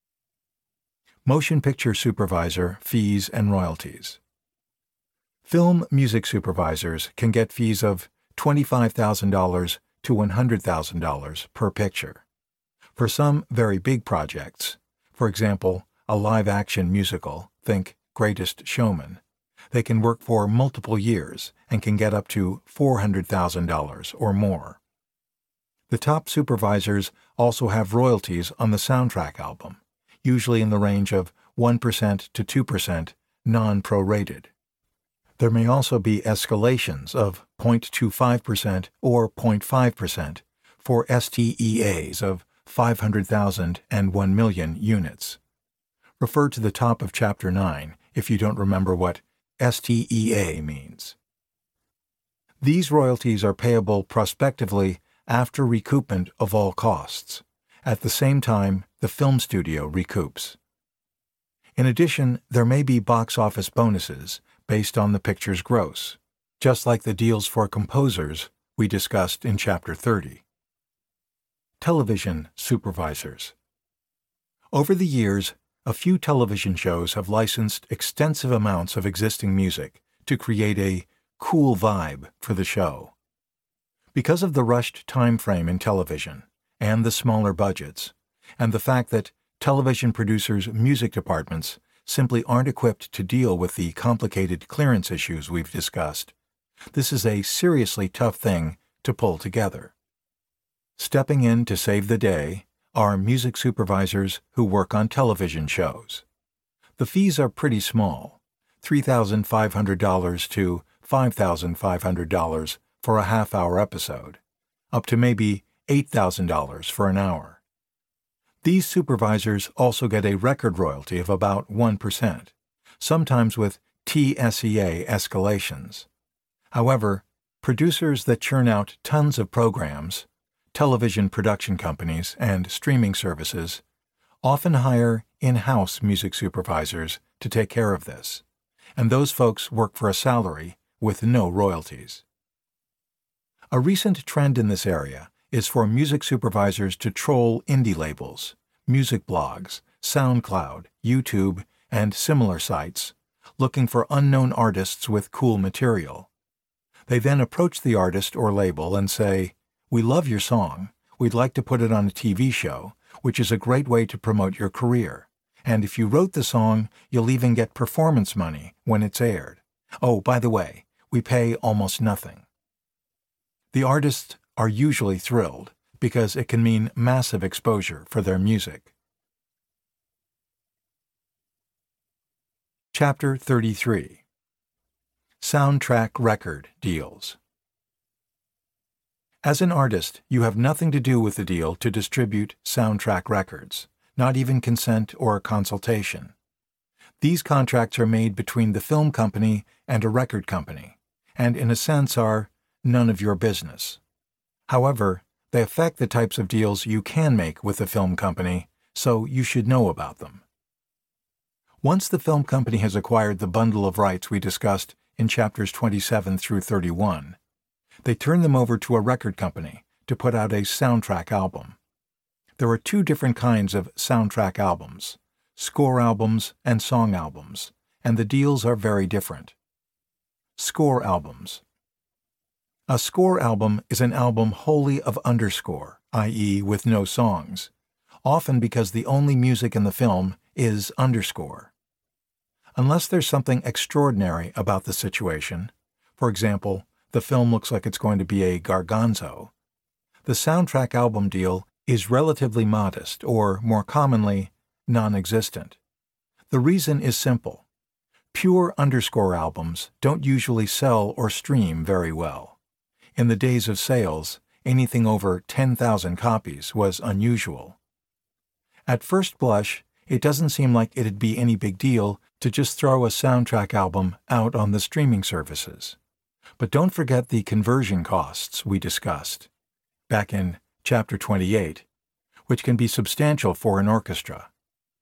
Motion picture supervisor fees and royalties. Film music supervisors can get fees of twenty-five thousand dollars to one hundred thousand dollars per picture. For some very big projects, for example, a live-action musical, think Greatest Showman, they can work for multiple years and can get up to four hundred thousand dollars or more. The top supervisors also have royalties on the soundtrack album, usually in the range of one percent to two percent non-prorated. There may also be escalations of zero point two five percent or zero point five percent for S T E As of five hundred thousand and one million units. Refer to the top of Chapter nine if you don't remember what S T E A means. These royalties are payable prospectively after recoupment of all costs. At the same time, the film studio recoups. In addition, there may be box office bonuses based on the picture's gross, just like the deals for composers we discussed in Chapter thirty. Television supervisors. Over the years, a few television shows have licensed extensive amounts of existing music to create a cool vibe for the show. Because of the rushed time frame in television, and the smaller budgets, and the fact that television producers' music departments simply aren't equipped to deal with the complicated clearance issues we've discussed, this is a seriously tough thing to pull together. Stepping in to save the day are music supervisors who work on television shows. The fees are pretty small, three thousand five hundred dollars to five thousand five hundred dollars for a half-hour episode, up to maybe eight thousand dollars for an hour. These supervisors also get a record royalty of about one percent, sometimes with T S E A escalations. However, producers that churn out tons of programs, television production companies, and streaming services often hire in-house music supervisors to take care of this, and those folks work for a salary with no royalties. A recent trend in this area is for music supervisors to troll indie labels, music blogs, SoundCloud, YouTube, and similar sites, looking for unknown artists with cool material. They then approach the artist or label and say, "We love your song. We'd like to put it on a T V show, which is a great way to promote your career. And if you wrote the song, you'll even get performance money when it's aired. Oh, by the way, we pay almost nothing." The artists are usually thrilled because it can mean massive exposure for their music. Chapter thirty-three. Soundtrack Record Deals. As an artist, you have nothing to do with the deal to distribute soundtrack records, not even consent or consultation. These contracts are made between the film company and a record company, and in a sense are none of your business. However, they affect the types of deals you can make with the film company, so you should know about them. Once the film company has acquired the bundle of rights we discussed in chapters twenty-seven through thirty-one, they turn them over to a record company to put out a soundtrack album. There are two different kinds of soundtrack albums, score albums and song albums, and the deals are very different. Score albums. A score album is an album wholly of underscore, that is with no songs, often because the only music in the film is underscore. Unless there's something extraordinary about the situation, for example, the film looks like it's going to be a garganzo, the soundtrack album deal is relatively modest or, more commonly, non-existent. The reason is simple. Pure underscore albums don't usually sell or stream very well. In the days of sales, anything over ten thousand copies was unusual. At first blush, it doesn't seem like it'd be any big deal to just throw a soundtrack album out on the streaming services. But don't forget the conversion costs we discussed back in Chapter twenty-eight, which can be substantial for an orchestra.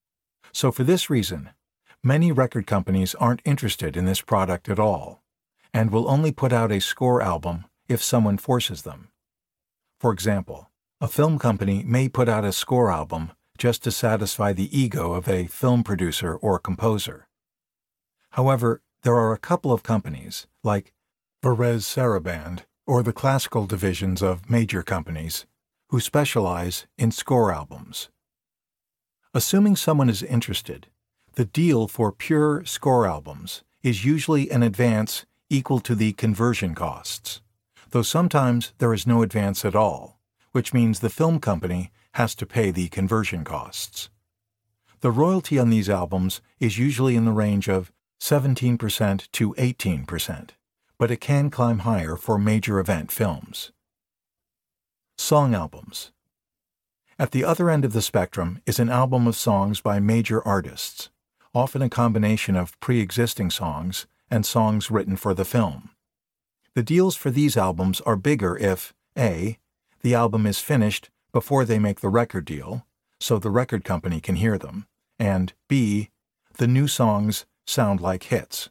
So for this reason, many record companies aren't interested in this product at all, and will only put out a score album if someone forces them. For example, a film company may put out a score album just to satisfy the ego of a film producer or composer. However, there are a couple of companies, like Perez Sarabande or the classical divisions of major companies, who specialize in score albums. Assuming someone is interested, the deal for pure score albums is usually an advance equal to the conversion costs, though sometimes there is no advance at all, which means the film company has to pay the conversion costs. The royalty on these albums is usually in the range of seventeen percent to eighteen percent, but it can climb higher for major event films. Song albums. At the other end of the spectrum is an album of songs by major artists, often a combination of pre-existing songs and songs written for the film. The deals for these albums are bigger if A. the album is finished before they make the record deal, so the record company can hear them, and B. the new songs sound like hits.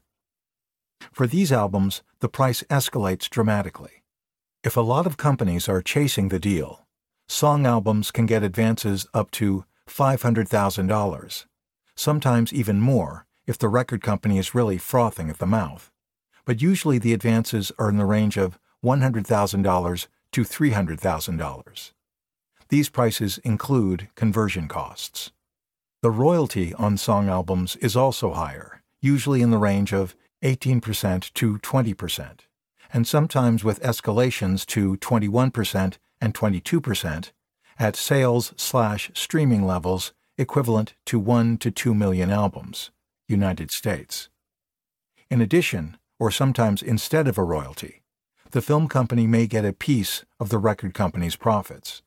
For these albums, the price escalates dramatically. If a lot of companies are chasing the deal, song albums can get advances up to five hundred thousand dollars, sometimes even more if the record company is really frothing at the mouth, but usually the advances are in the range of one hundred thousand dollars to three hundred thousand dollars. These prices include conversion costs. The royalty on song albums is also higher, usually in the range of eighteen percent to twenty percent, and sometimes with escalations to twenty-one percent and twenty-two percent at sales slash streaming levels equivalent to one to two million albums, United States. In addition, or sometimes instead of a royalty, the film company may get a piece of the record company's profits.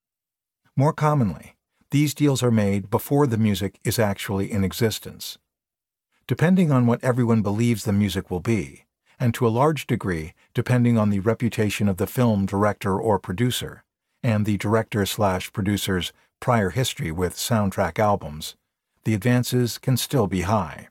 More commonly, these deals are made before the music is actually in existence. Depending on what everyone believes the music will be, and to a large degree depending on the reputation of the film director or producer, and the director-slash-producer's prior history with soundtrack albums, the advances can still be high.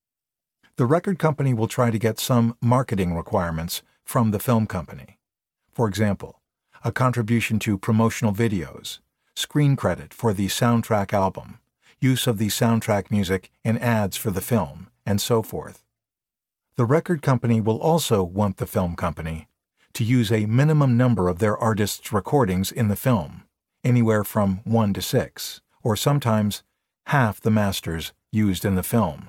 The record company will try to get some marketing requirements from the film company. For example, a contribution to promotional videos, screen credit for the soundtrack album, use of the soundtrack music in ads for the film, and so forth. The record company will also want the film company to use a minimum number of their artists' recordings in the film, anywhere from one to six, or sometimes half the masters used in the film.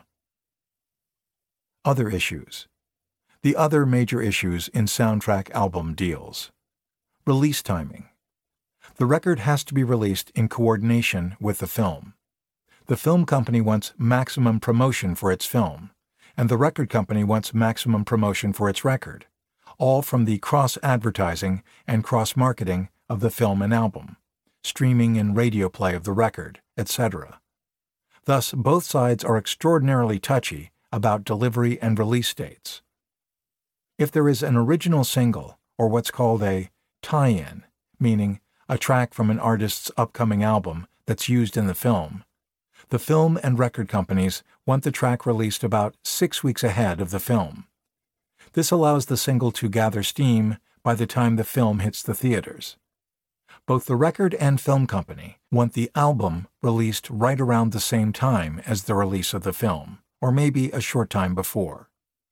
Other issues. The other major issues in soundtrack album deals. Release timing. The record has to be released in coordination with the film. The film company wants maximum promotion for its film, and the record company wants maximum promotion for its record, all from the cross-advertising and cross-marketing of the film and album, streaming and radio play of the record, et cetera. Thus, both sides are extraordinarily touchy about delivery and release dates. If there is an original single, or what's called a tie-in, meaning a track from an artist's upcoming album that's used in the film, the film and record companies want the track released about six weeks ahead of the film. This allows the single to gather steam by the time the film hits the theaters. Both the record and film company want the album released right around the same time as the release of the film, or maybe a short time before.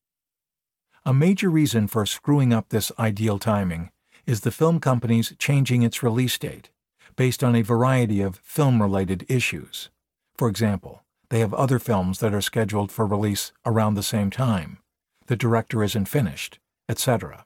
A major reason for screwing up this ideal timing is the film company's changing its release date based on a variety of film-related issues. For example, they have other films that are scheduled for release around the same time, the director isn't finished, et cetera.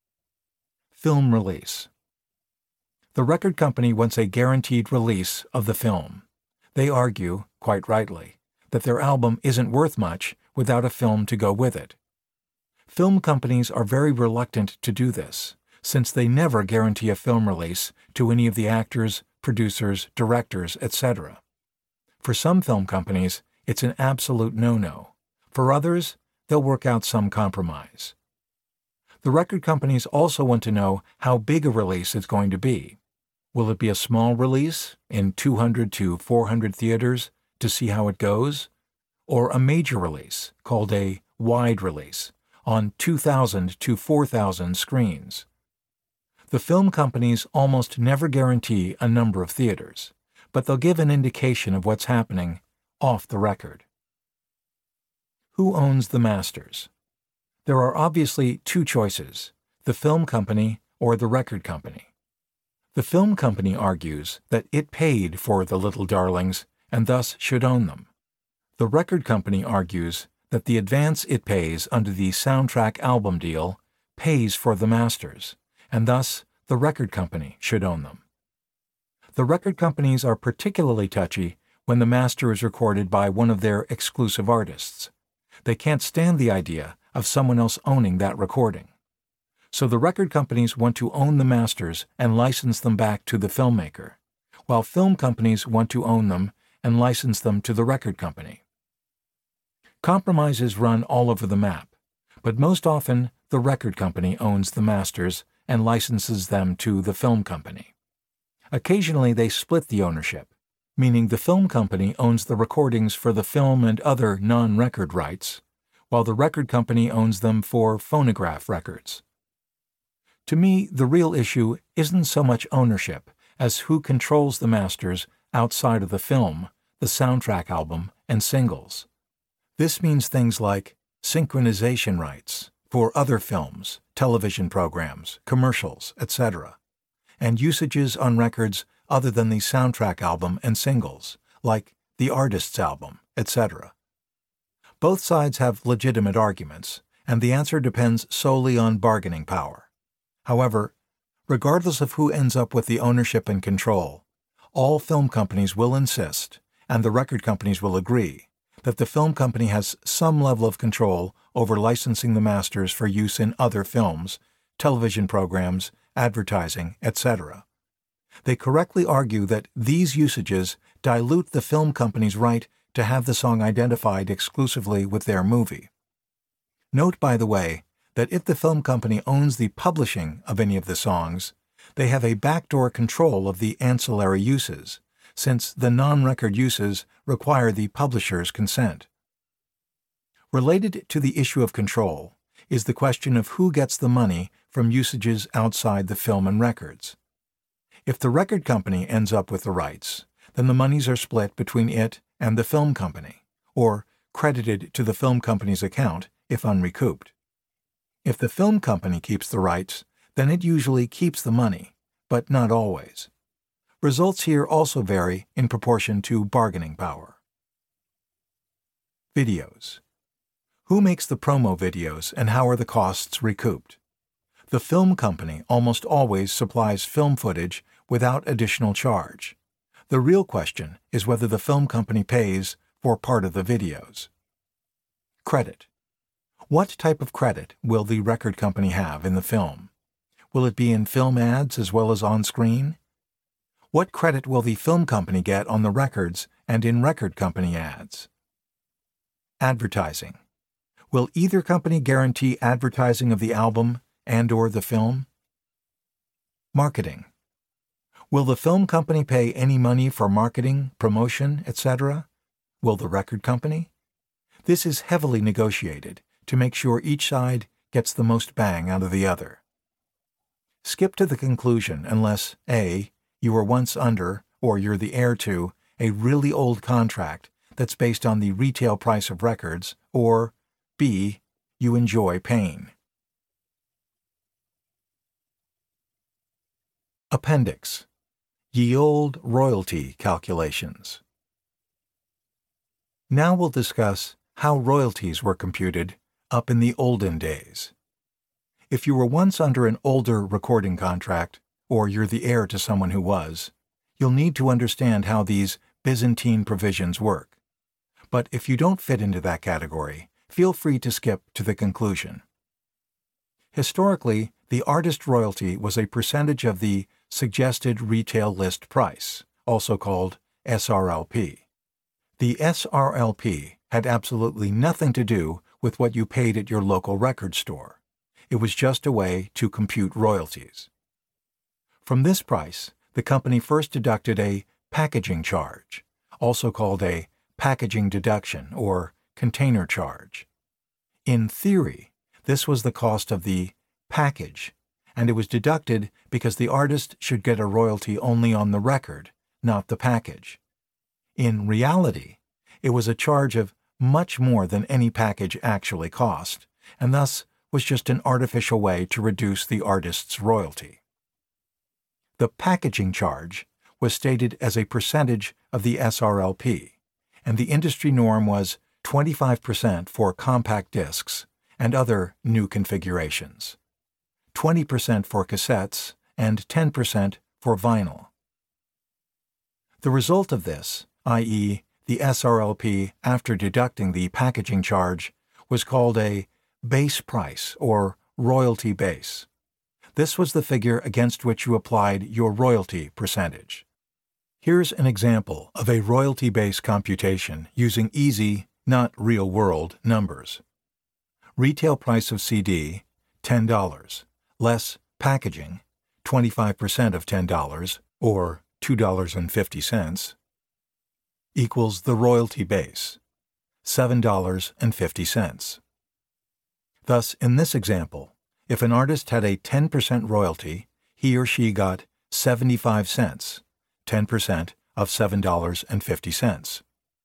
Film release. The record company wants a guaranteed release of the film. They argue, quite rightly, that their album isn't worth much without a film to go with it. Film companies are very reluctant to do this, since they never guarantee a film release to any of the actors, producers, directors, et cetera. For some film companies, it's an absolute no-no. For others, they'll work out some compromise. The record companies also want to know how big a release it's going to be. Will it be a small release in two hundred to four hundred theaters to see how it goes? Or a major release, called a wide release, on two thousand to four thousand screens? The film companies almost never guarantee a number of theaters, but they'll give an indication of what's happening off the record. Who owns the masters? There are obviously two choices, the film company, or the record company. The film company argues that it paid for the Little Darlings and thus should own them. The record company argues that the advance it pays under the soundtrack album deal pays for the masters, and thus the record company should own them. The record companies are particularly touchy when the master is recorded by one of their exclusive artists. They can't stand the idea of someone else owning that recording. So the record companies want to own the masters and license them back to the filmmaker, while film companies want to own them and license them to the record company. Compromises run all over the map, but most often the record company owns the masters and licenses them to the film company. Occasionally they split the ownership, meaning the film company owns the recordings for the film and other non-record rights, while the record company owns them for phonograph records. To me, the real issue isn't so much ownership as who controls the masters outside of the film, the soundtrack album, and singles. This means things like synchronization rights for other films, television programs, commercials, et cetera, and usages on records other than the soundtrack album and singles, like the artist's album, et cetera. Both sides have legitimate arguments, and the answer depends solely on bargaining power. However, regardless of who ends up with the ownership and control, all film companies will insist, and the record companies will agree, that the film company has some level of control over licensing the masters for use in other films, television programs, advertising, et cetera. They correctly argue that these usages dilute the film company's right to have the song identified exclusively with their movie. Note, by the way, that if the film company owns the publishing of any of the songs, they have a backdoor control of the ancillary uses, since the non-record uses require the publisher's consent. Related to the issue of control is the question of who gets the money from usages outside the film and records. If the record company ends up with the rights, then the monies are split between it and the film company, or credited to the film company's account if unrecouped. If the film company keeps the rights, then it usually keeps the money, but not always. Results here also vary in proportion to bargaining power. Videos. Who makes the promo videos and how are the costs recouped? The film company almost always supplies film footage without additional charge. The real question is whether the film company pays for part of the videos. Credit. What type of credit will the record company have in the film? Will it be in film ads as well as on screen? What credit will the film company get on the records and in record company ads? Advertising. Will either company guarantee advertising of the album and/or the film? Marketing. Will the film company pay any money for marketing, promotion, et cetera? Will the record company? This is heavily negotiated to make sure each side gets the most bang out of the other. Skip to the conclusion unless A. you were once under, or you're the heir to, a really old contract that's based on the retail price of records, or B. you enjoy pain. Appendix. Ye Olde Royalty Calculations. Now we'll discuss how royalties were computed up in the olden days. If you were once under an older recording contract, or you're the heir to someone who was, you'll need to understand how these Byzantine provisions work. But if you don't fit into that category, feel free to skip to the conclusion. Historically, the artist royalty was a percentage of the suggested retail list price, also called S R L P. The S R L P had absolutely nothing to do with what you paid at your local record store. It was just a way to compute royalties. From this price, the company first deducted a packaging charge, also called a packaging deduction or container charge. In theory, this was the cost of the package, and it was deducted because the artist should get a royalty only on the record, not the package. In reality, it was a charge of much more than any package actually cost, and thus was just an artificial way to reduce the artist's royalty. The packaging charge was stated as a percentage of the S R L P, and the industry norm was twenty-five percent for compact discs and other new configurations, twenty percent for cassettes, and ten percent for vinyl. The result of this, that is, the S R L P after deducting the packaging charge, was called a base price or royalty base. This was the figure against which you applied your royalty percentage. Here's an example of a royalty base computation using easy, not real-world, numbers. Retail price of C D, ten dollars, less packaging, twenty-five percent of ten dollars, or two dollars and fifty cents, equals the royalty base, seven dollars and fifty cents. Thus, in this example, if an artist had a ten percent royalty, he or she got seventy-five cents, ten percent of seven dollars and fifty cents.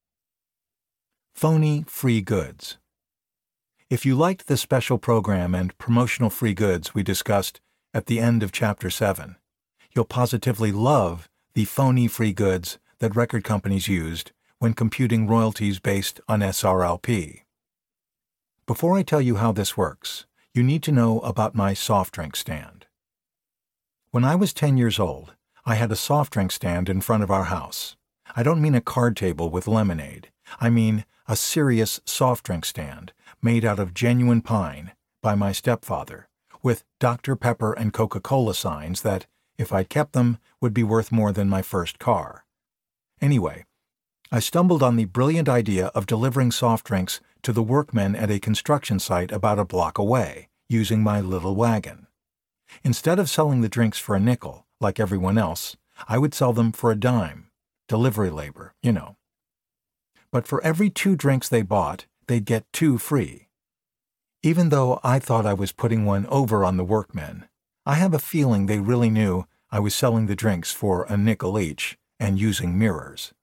Phony free goods. If you liked the special program and promotional free goods we discussed at the end of Chapter seven, you'll positively love the phony free goods that record companies used when computing royalties based on S R L P. Before I tell you how this works, you need to know about my soft drink stand. When I was ten years old, I had a soft drink stand in front of our house. I don't mean a card table with lemonade. I mean a serious soft drink stand made out of genuine pine by my stepfather, with Doctor Pepper and Coca-Cola signs that, if I'd kept them, would be worth more than my first car. Anyway, I stumbled on the brilliant idea of delivering soft drinks to the workmen at a construction site about a block away, using my little wagon. Instead of selling the drinks for a nickel, like everyone else, I would sell them for a dime. Delivery labor, you know. But for every two drinks they bought, they'd get two free. Even though I thought I was putting one over on the workmen, I have a feeling they really knew I was selling the drinks for a nickel each and using mirrors.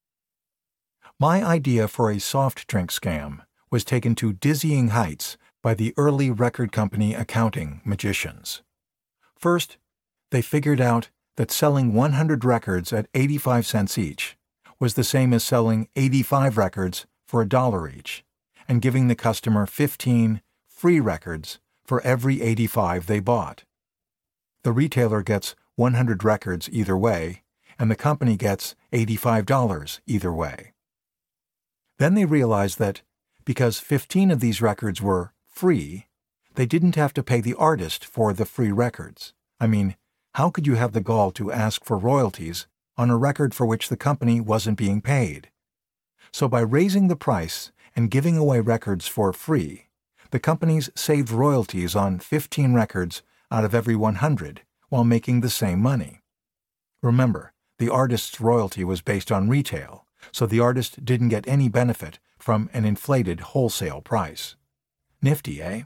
My idea for a soft drink scam was taken to dizzying heights by the early record company accounting magicians. First, they figured out that selling one hundred records at eighty-five cents each was the same as selling eighty-five records for a dollar each, and giving the customer fifteen free records for every eighty-five they bought. The retailer gets one hundred records either way, and the company gets eighty-five dollars either way. Then they realized that, because fifteen of these records were free, they didn't have to pay the artist for the free records. I mean, how could you have the gall to ask for royalties on a record for which the company wasn't being paid? So by raising the price and giving away records for free, the companies saved royalties on fifteen records out of every one hundred while making the same money. Remember, the artist's royalty was based on retail, so the artist didn't get any benefit from an inflated wholesale price. Nifty, eh?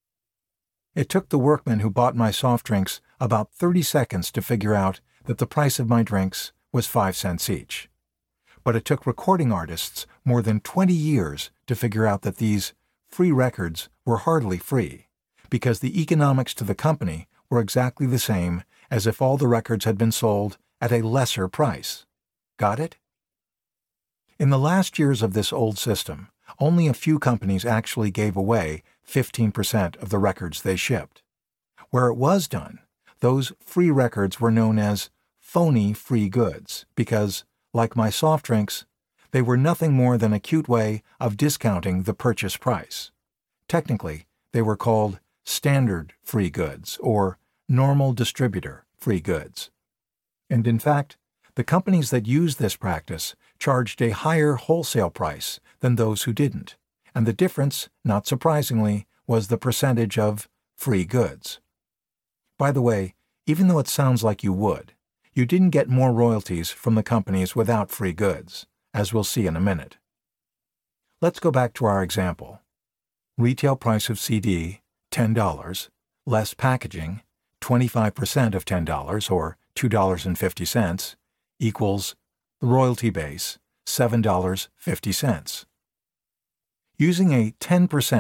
It took the workmen who bought my soft drinks about thirty seconds to figure out that the price of my drinks was five cents each. But it took recording artists more than twenty years to figure out that these free records were hardly free, because the economics to the company were exactly the same as if all the records had been sold at a lesser price. Got it? In the last years of this old system, only a few companies actually gave away fifteen percent of the records they shipped. Where it was done, those free records were known as phony free goods because, like my soft drinks, they were nothing more than a cute way of discounting the purchase price. Technically, they were called standard free goods or normal distributor free goods. And in fact, the companies that used this practice charged a higher wholesale price than those who didn't, and the difference, not surprisingly, was the percentage of free goods. By the way, even though it sounds like you would, you didn't get more royalties from the companies without free goods, as we'll see in a minute. Let's go back to our example. Retail price of C D, ten dollars, less packaging, twenty-five percent of ten dollars, or two dollars and fifty cents, equals the royalty base, seven dollars and fifty cents. Using a ten percent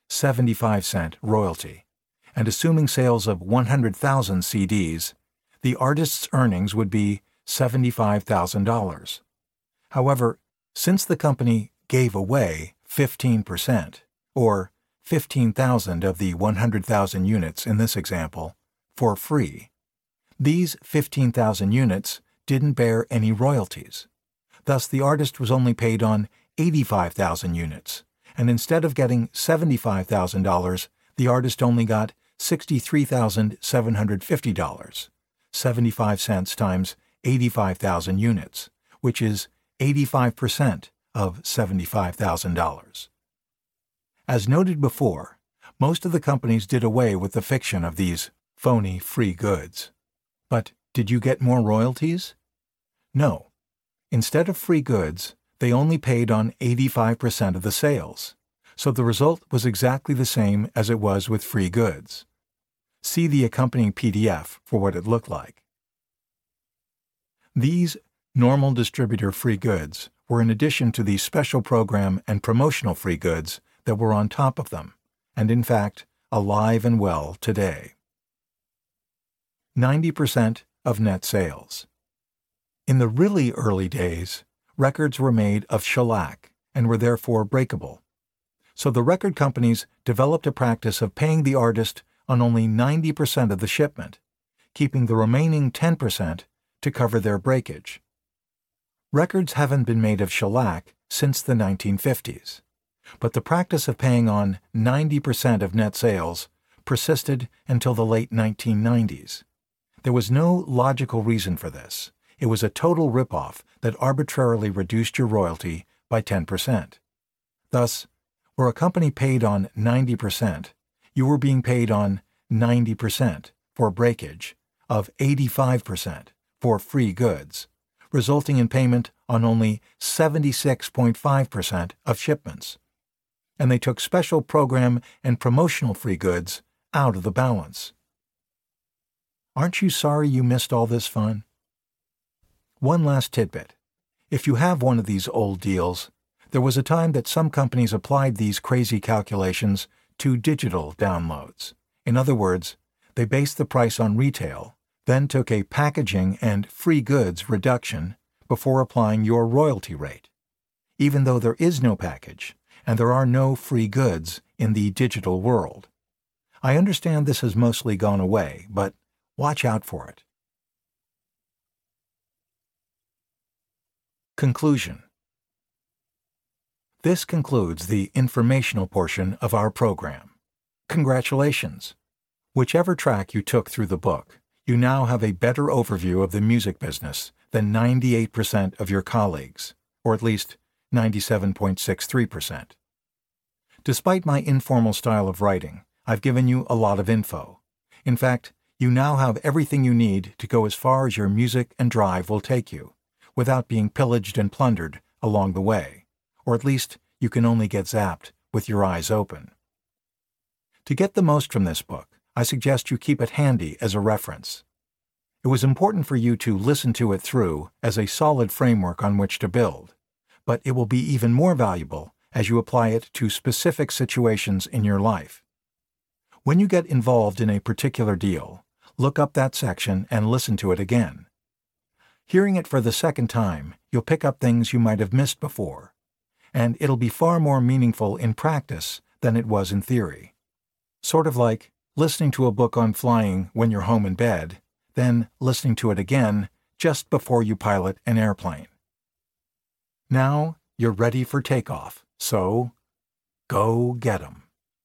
seventy-five cent royalty, and assuming sales of one hundred thousand C Ds, the artist's earnings would be seventy-five thousand dollars. However, since the company gave away fifteen percent, or fifteen thousand of the one hundred thousand units in this example, for free, these fifteen thousand units didn't bear any royalties. Thus, the artist was only paid on eighty-five thousand units, and instead of getting seventy-five thousand dollars, the artist only got sixty-three thousand seven hundred fifty dollars, seventy-five cents times eighty-five thousand units, which is eighty-five percent of seventy-five thousand dollars. As noted before, most of the companies did away with the fiction of these phony free goods. But did you get more royalties? No. Instead of free goods, they only paid on eighty-five percent of the sales, so the result was exactly the same as it was with free goods. See the accompanying P D F for what it looked like. These normal distributor free goods were in addition to the special program and promotional free goods that were on top of them, and in fact, alive and well today. ninety percent of net sales. In the really early days, records were made of shellac and were therefore breakable. So the record companies developed a practice of paying the artist on only ninety percent of the shipment, keeping the remaining ten percent to cover their breakage. Records haven't been made of shellac since the nineteen fifties, but the practice of paying on ninety percent of net sales persisted until the late nineteen nineties. There was no logical reason for this. It was a total ripoff that arbitrarily reduced your royalty by ten percent. Thus, where a company paid on ninety percent, you were being paid on ninety percent for breakage of eighty-five percent for free goods, resulting in payment on only seventy-six point five percent of shipments. And they took special program and promotional free goods out of the balance. Aren't you sorry you missed all this fun? One last tidbit. If you have one of these old deals, there was a time that some companies applied these crazy calculations to digital downloads. In other words, they based the price on retail, then took a packaging and free goods reduction before applying your royalty rate. Even though there is no package, and there are no free goods in the digital world. I understand this has mostly gone away, but watch out for it. Conclusion. This concludes the informational portion of our program. Congratulations! Whichever track you took through the book, you now have a better overview of the music business than ninety-eight percent of your colleagues, or at least ninety-seven point six three percent. Despite my informal style of writing, I've given you a lot of info. In fact, you now have everything you need to go as far as your music and drive will take you, without being pillaged and plundered along the way, or at least you can only get zapped with your eyes open. To get the most from this book, I suggest you keep it handy as a reference. It was important for you to listen to it through as a solid framework on which to build, but it will be even more valuable as you apply it to specific situations in your life. When you get involved in a particular deal, look up that section and listen to it again. Hearing it for the second time, you'll pick up things you might have missed before, and it'll be far more meaningful in practice than it was in theory. Sort of like listening to a book on flying when you're home in bed, then listening to it again just before you pilot an airplane. Now you're ready for takeoff, so go get 'em.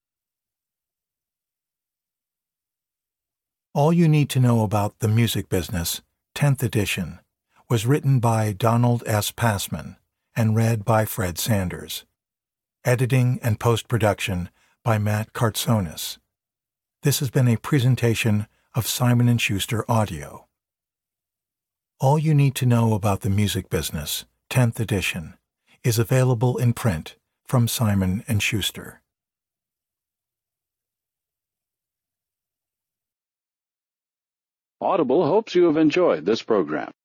All You Need to Know About the Music Business, tenth edition, was written by Donald S. Passman and read by Fred Sanders. Editing and post-production by Matt Kartsonis. This has been a presentation of Simon and Schuster Audio. All You Need to Know About the Music Business, tenth edition, is available in print from Simon and Schuster. Audible hopes you have enjoyed this program.